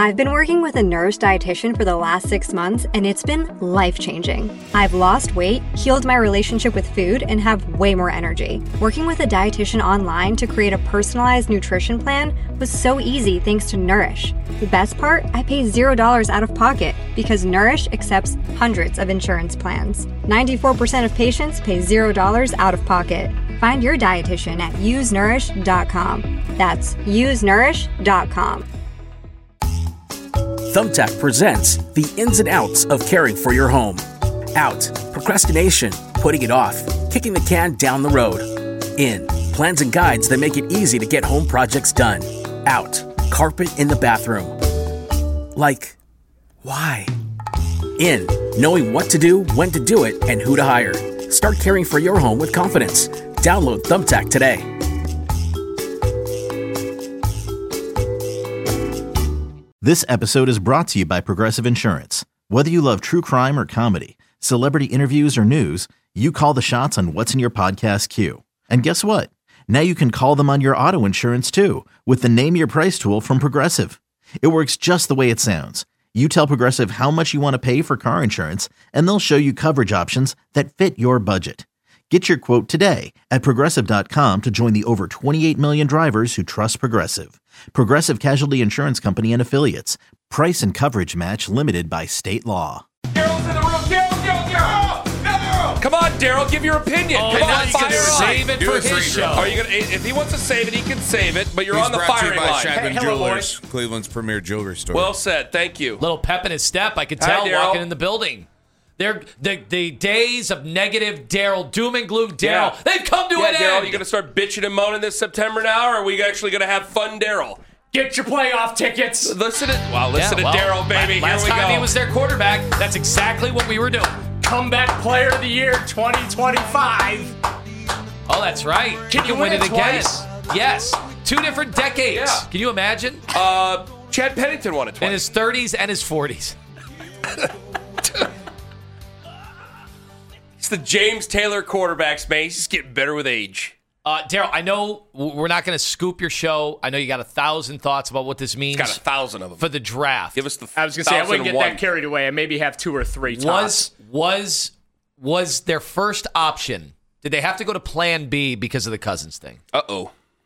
I've been working with a Nourish dietitian for the last 6 months, and it's been life-changing. I've lost weight, healed my relationship with food, and have way more energy. Working with a dietitian online to create a personalized nutrition plan was so easy thanks to Nourish. The best part? I pay $0 out of pocket because Nourish accepts hundreds of insurance plans. 94% of patients pay $0 out of pocket. Find your dietitian at usenourish.com. That's usenourish.com. Thumbtack presents the ins and outs of caring for your home. Out, procrastination, putting it off, kicking the can down the road. In, plans and guides that make it easy to get home projects done. Out, carpet in the bathroom. Like, why? In, knowing what to do, when to do it, and who to hire. Start caring for your home with confidence. Download Thumbtack today. This episode is brought to you by Progressive Insurance. Whether you love true crime or comedy, celebrity interviews or news, you call the shots on what's in your podcast queue. And guess what? Now you can call them on your auto insurance too with the Name Your Price tool from Progressive. It works just the way it sounds. You tell Progressive how much you want to pay for car insurance, and they'll show you coverage options that fit your budget. Get your quote today at Progressive.com to join the over 28 million drivers who trust Progressive. Progressive Casualty Insurance Company and Affiliates. Price and coverage match limited by state law. Daryl's in the room. Daryl! Come on, Daryl, give your opinion. Come on, he's gonna save it for his show. Are you gonna? If he wants to save it, he can save it. But you're on the firing line. Shadman Jewelers, Cleveland's premier jewelry store. Well said. Thank you. Little pep in his step. I could tell Daryl. walking in the building. They're the days of negative Daryl, doom and gloom Daryl. Yeah. They've come to an Daryl, end. you gonna start bitching and moaning this September now, or are we actually gonna have fun, Daryl? Get your playoff tickets. Listen to Daryl, baby. Last Here we time go. he was their quarterback, that's exactly what we were doing. Comeback player of the year 2025. Oh, that's right. Can you win it again? twice? Yes. 2 different decades. Yeah. Can you imagine? Chad Pennington won it twice. In his 30s and his 40s. It's the James Taylor quarterbacks, man. He's just getting better with age. Daryl, I know we're not going to scoop your show. I know you got 1,000 thoughts about what this means. He's got 1,000 of them. For the draft. Give us the I was going to say, I wouldn't get 1,001. that carried away. I maybe have 2 or 3 tops. Was their first option, did they have to go to plan B because of the Cousins thing? Uh-oh.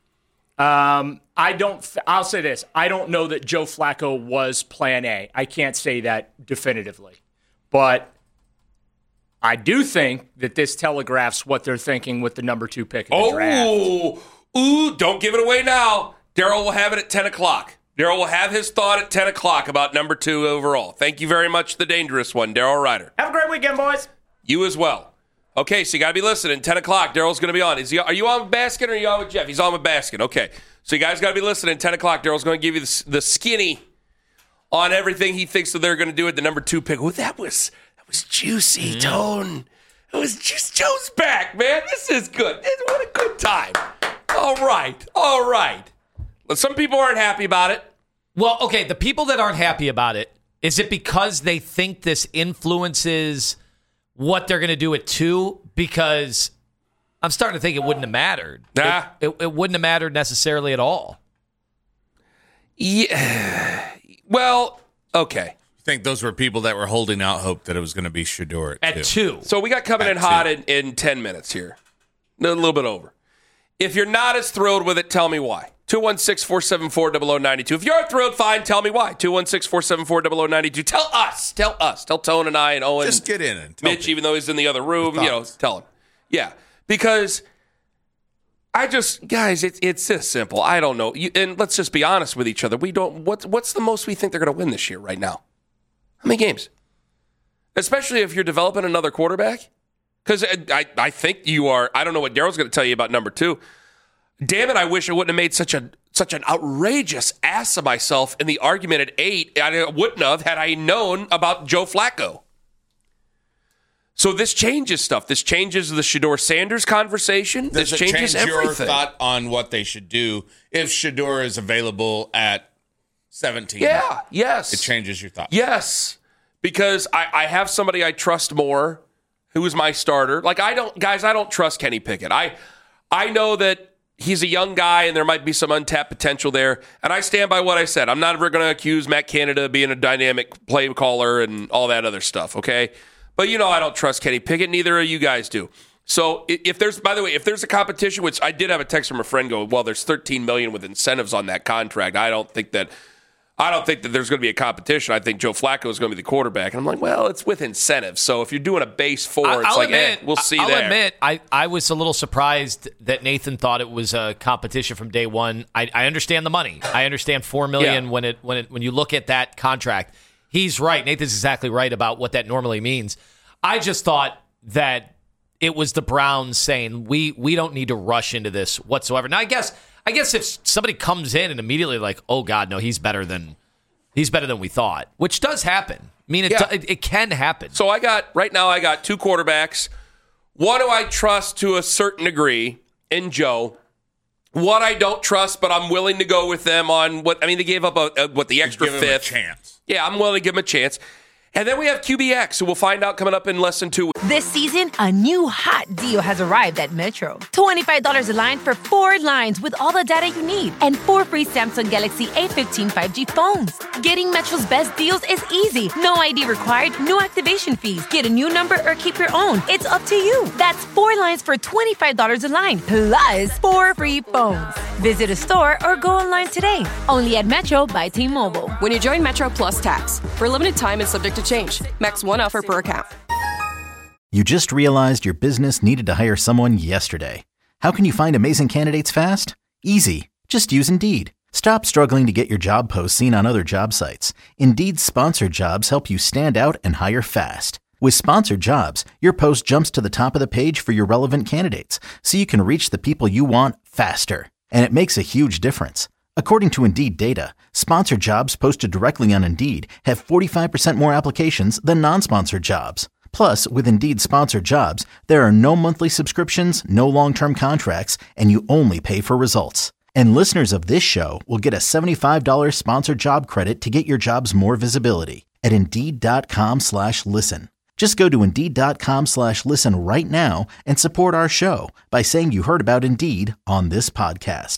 I'll say this. I don't know that Joe Flacco was plan A. I can't say that definitively. But I do think that this telegraphs what they're thinking with the number 2 pick in the draft. Ooh, don't give it away now. Daryl will have it at 10 o'clock. Daryl will have his thought at 10 o'clock about number 2 overall. Thank you very much, the dangerous one, Daryl Ryder. Have a great weekend, boys. You as well. Okay, so you got to be listening. 10 o'clock, Daryl's going to be on. Are you on with Baskin or are you on with Jeff? He's on with Baskin. Okay, so you guys got to be listening. 10 o'clock, Daryl's going to give you the skinny on everything he thinks that they're going to do at the number 2 pick. Well, that was juicy, Tone. It was just Joe's back, man. This is good. What a good time. All right. But some people aren't happy about it. Well, okay, the people that aren't happy about it, is it because they think this influences what they're going to do at 2? Because I'm starting to think it wouldn't have mattered. Nah. It wouldn't have mattered necessarily at all. Yeah. Well, okay. I think those were people that were holding out hope that it was going to be Shedeur At 2. So we got coming in hot in 10 minutes here. A little bit over. If you're not as thrilled with it, tell me why. 216-474-0092. If you're thrilled, fine, tell me why. 216-474-0092. Tell us. Tell Tone and I and Owen. Just get in and tell Mitch, people. even though he's in the other room, tell him. Yeah, because guys, it's this simple. I don't know. And let's just be honest with each other. We don't. What's the most we think they're going to win this year right now? How many games? Especially if you're developing another quarterback. Because I think you are. I don't know what Daryl's going to tell you about number 2. Damn it, I wish I wouldn't have made such an outrageous ass of myself in the argument at 8. I wouldn't have had I known about Joe Flacco. So this changes stuff. This changes the Shedeur Sanders conversation. Does this it changes change your everything. thought on what they should do if Shedeur is available at 17? Yeah, yes. It changes your thought. Yes, because I have somebody I trust more who is my starter. Like, I don't trust Kenny Pickett. I know that he's a young guy, and there might be some untapped potential there. And I stand by what I said. I'm not ever going to accuse Matt Canada of being a dynamic play caller and all that other stuff, okay? But I don't trust Kenny Pickett. Neither of you guys do. So if there's a competition, which I did have a text from a friend go, well, there's $13 million with incentives on that contract. I don't think that there's going to be a competition. I think Joe Flacco is going to be the quarterback. And I'm like, well, it's with incentives. So if you're doing a base 4, we'll see there. I'll admit, I was a little surprised that Nathan thought it was a competition from day one. I understand the money. I understand $4 million when you look at that contract. He's right. Nathan's exactly right about what that normally means. I just thought that it was the Browns saying, we don't need to rush into this whatsoever. Now, I guess if somebody comes in and immediately like, oh God, no, he's better than we thought, which does happen. I mean, it can happen. So I got 2 quarterbacks. One do I trust to a certain degree in Joe. One I don't trust, but I'm willing to go with them on they gave up the extra give fifth. Him a chance. Yeah, I'm willing to give them a chance. And then we have QBX, who we'll find out coming up in less than 2 weeks. This season, a new hot deal has arrived at Metro. $25 a line for 4 lines with all the data you need and 4 free Samsung Galaxy A15 5G phones. Getting Metro's best deals is easy. No ID required, no activation fees. Get a new number or keep your own. It's up to you. That's 4 lines for $25 a line, plus 4 free phones. Visit a store or go online today. Only at Metro by T-Mobile. When you join Metro Plus Tax, for a limited time and subject to change. Max 1 offer per account. You just realized your business needed to hire someone yesterday. How can you find amazing candidates fast? Easy. Just use Indeed. Stop struggling to get your job posts seen on other job sites. Indeed's sponsored jobs help you stand out and hire fast. With sponsored jobs, your post jumps to the top of the page for your relevant candidates, so you can reach the people you want faster. And it makes a huge difference. According to Indeed data, sponsored jobs posted directly on Indeed have 45% more applications than non-sponsored jobs. Plus, with Indeed sponsored jobs, there are no monthly subscriptions, no long-term contracts, and you only pay for results. And listeners of this show will get a $75 sponsored job credit to get your jobs more visibility at Indeed.com/listen. Just go to Indeed.com/listen right now and support our show by saying you heard about Indeed on this podcast.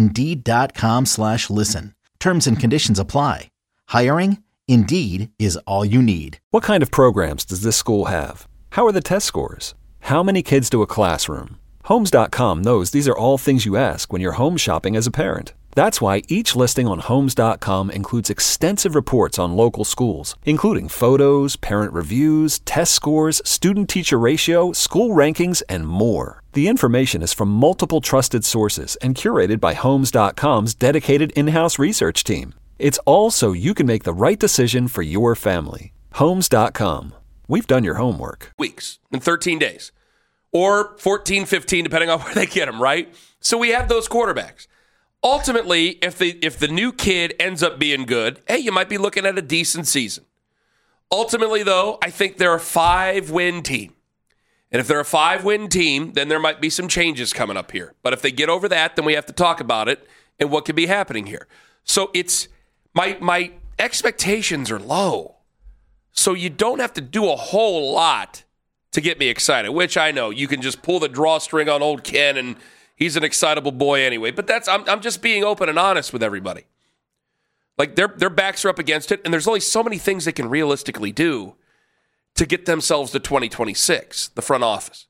Indeed.com/listen. Terms and conditions apply. Hiring? Indeed is all you need. What kind of programs does this school have? How are the test scores? How many kids do a classroom? Homes.com knows these are all things you ask when you're home shopping as a parent. That's why each listing on Homes.com includes extensive reports on local schools, including photos, parent reviews, test scores, student-teacher ratio, school rankings, and more. The information is from multiple trusted sources and curated by Homes.com's dedicated in-house research team. It's all so you can make the right decision for your family. Homes.com. We've done your homework. Weeks in 13 days. Or 14, 15, depending on where they get them, right? So we have those quarterbacks. Ultimately, if the new kid ends up being good, hey, you might be looking at a decent season. Ultimately, though, I think they're a 5-win team. And if they're a 5-win team, then there might be some changes coming up here. But if they get over that, then we have to talk about it and what could be happening here. So it's my expectations are low. So you don't have to do a whole lot to get me excited, which I know you can just pull the drawstring on old Ken and he's an excitable boy anyway. But I'm just being open and honest with everybody. Like their backs are up against it, and there's only so many things they can realistically do to get themselves to 2026, the front office.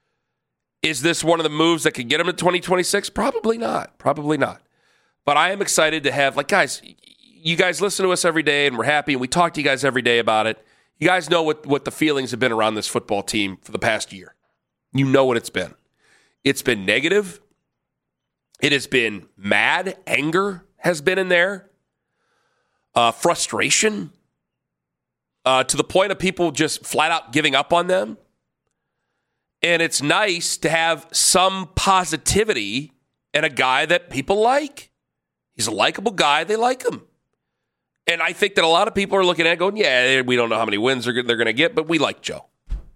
Is this one of the moves that could get them to 2026? Probably not. Probably not. But I am excited to have, like, guys, you guys listen to us every day, and we're happy, and we talk to you guys every day about it. You guys know what the feelings have been around this football team for the past year. You know what it's been. It's been negative. It has been mad. Anger has been in there. Frustration. To the point of people just flat out giving up on them. And it's nice to have some positivity in a guy that people like. He's a likable guy. They like him. And I think that a lot of people are looking at it going, yeah, we don't know how many wins they're going to get, but we like Joe.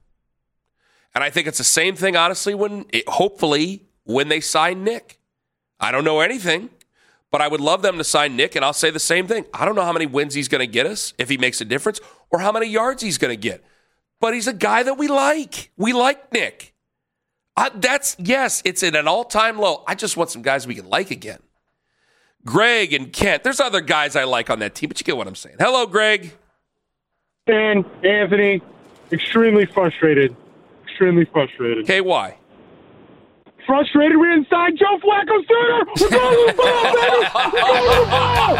And I think it's the same thing, honestly, hopefully when they sign Nick. I don't know anything, but I would love them to sign Nick, and I'll say the same thing. I don't know how many wins he's going to get us, if he makes a difference, or how many yards he's going to get. But he's a guy that we like. We like Nick. It's at an all-time low. I just want some guys we can like again. Greg and Kent. There's other guys I like on that team, but you get what I'm saying. Hello, Greg. And Anthony, extremely frustrated. Okay, why? Frustrated. We're inside Joe Flacco's center. We're going to the ball, baby. We're going to the ball.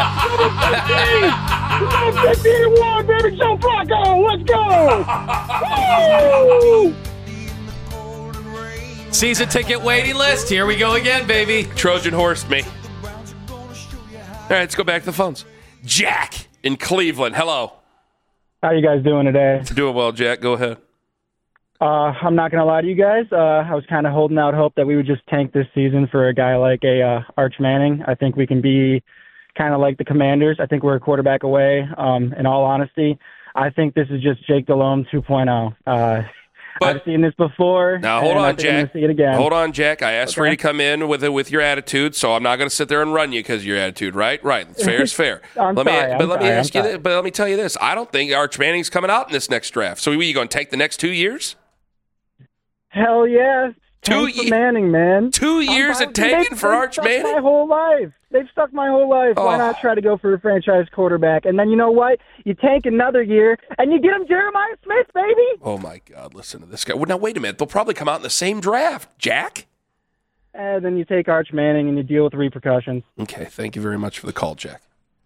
Number 15. We're going 15-1, baby. Joe Flacco. Let's go. Woo! Season ticket waiting list. Here we go again, baby. Trojan horsed me. All right, let's go back to the phones. Jack in Cleveland. Hello. How you guys doing today? Doing well, Jack. Go ahead. I'm not going to lie to you guys. I was kind of holding out hope that we would just tank this season for a guy like Arch Manning. I think we can be kind of like the Commanders. I think we're a quarterback away. In all honesty, I think this is just Jake Delhomme 2.0. I've seen this before. Now, hold on, Jack. See it again. Hold on, Jack. I asked for you to come in with your attitude, so I'm not going to sit there and run you because of your attitude, right? Right. Fair is fair. Let me tell you this. I don't think Arch Manning's coming out in this next draft. So are you going to take the next 2 years? Hell yeah. Manning, man. 2 years of tanking for Arch Manning? My whole life. They've stuck my whole life. Why not try to go for a franchise quarterback? And then you know what? You tank another year, and you get him Jeremiah Smith, baby. Oh, my God. Listen to this guy. Well, now, wait a minute. They'll probably come out in the same draft, Jack. And then you take Arch Manning, and you deal with the repercussions. Okay. Thank you very much for the call, Jack.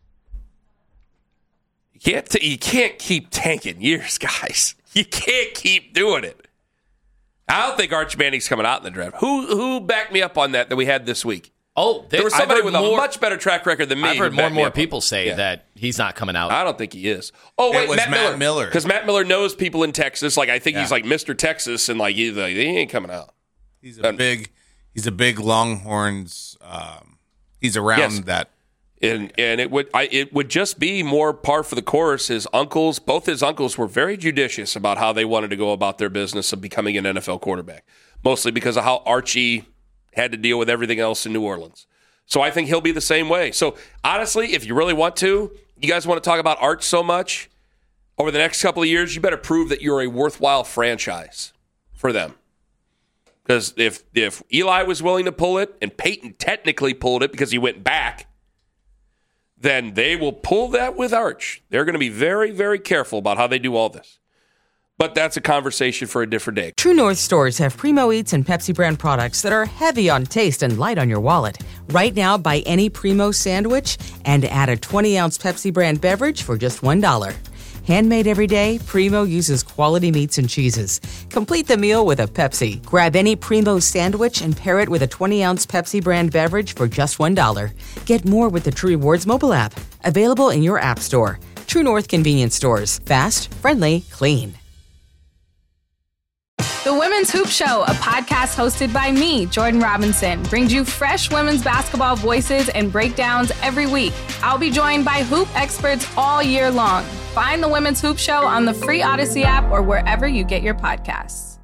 You can't keep tanking years, guys. You can't keep doing it. I don't think Arch Manning's coming out in the draft. Who backed me up on that we had this week? Oh, there was somebody with a much better track record than me. I've heard more and more people say that he's not coming out. I don't think he is. Oh, wait, Matt Miller. Because Matt Miller knows people in Texas. Like I think he's like Mr. Texas, and like he ain't coming out. He's a big Longhorns. He's around that. And it would just be more par for the course. Both his uncles were very judicious about how they wanted to go about their business of becoming an NFL quarterback, mostly because of how Archie had to deal with everything else in New Orleans. So I think he'll be the same way. So honestly, if you really want to, you guys want to talk about Arch so much over the next couple of years, you better prove that you're a worthwhile franchise for them. Because if Eli was willing to pull it and Peyton technically pulled it because he went back, then they will pull that with Arch. They're going to be very, very careful about how they do all this. But that's a conversation for a different day. True North stores have Primo Eats and Pepsi brand products that are heavy on taste and light on your wallet. Right now, buy any Primo sandwich and add a 20-ounce Pepsi brand beverage for just $1. Handmade every day, Primo uses quality meats and cheeses. Complete the meal with a Pepsi. Grab any Primo sandwich and pair it with a 20-ounce Pepsi brand beverage for just $1. Get more with the True Rewards mobile app. Available in your app store. True North convenience stores. Fast, friendly, clean. The Women's Hoop Show, a podcast hosted by me, Jordan Robinson, brings you fresh women's basketball voices and breakdowns every week. I'll be joined by hoop experts all year long. Find the Women's Hoop Show on the free Odyssey app or wherever you get your podcasts.